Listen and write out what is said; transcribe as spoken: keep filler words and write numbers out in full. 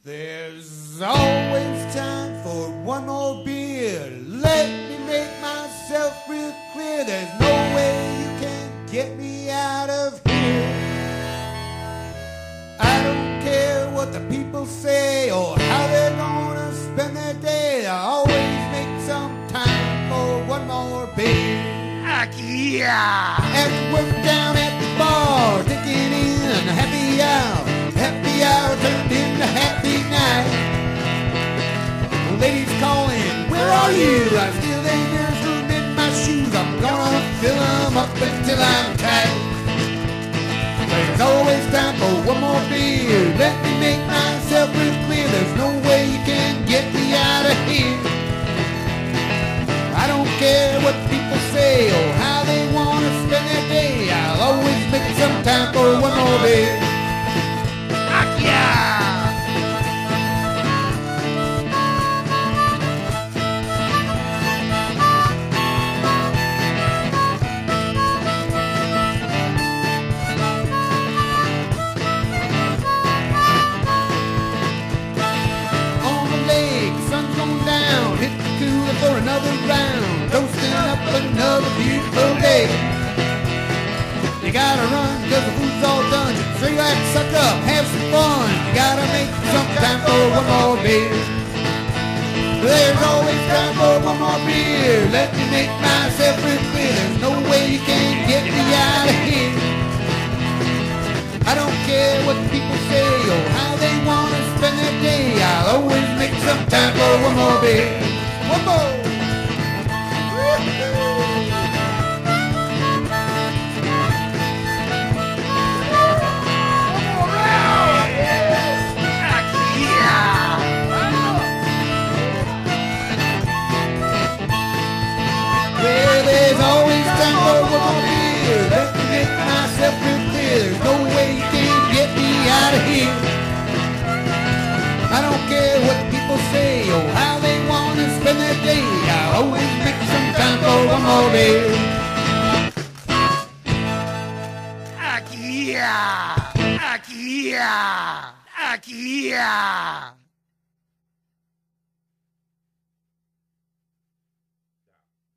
There's always time for one more beer. Let me make myself real clear. There's no way you can get me out of here. I don't care what the people say or how they're gonna spend their day. I always make some time for one more beer. Heck yeah! At work down at the bar, drinking in a happy hour. Happy hour turned into happy night. Ladies calling, where are you? I still ain't there's room in my shoes. I'm gonna fill them up until I'm tight. There's always time for one more beer. Let me make myself real clear. There's no way you can get me out of here. I don't care what people say or how they wanna spend their day. I'll always make some time for one more beer. Heck yeah! On the lake, sun's going down. Hit the cooler for another round. Toasting up another beautiful day. You gotta run cause the food's all done. So you have to suck up, have some fun. You gotta make some time for one more beer. There's always time for one more beer. Let me make myself real clear. There's no way you can get me out of here. I don't care what people say or how they wanna spend their day. I'll always make some time for one more beer. One more. There's always time for one more beer. Let me make myself real clear. There's no way you can get me out of here. I don't care what people say or how they want to spend their day. I'll always make some time for one more beer. Heck yeah! Heck yeah! Heck yeah!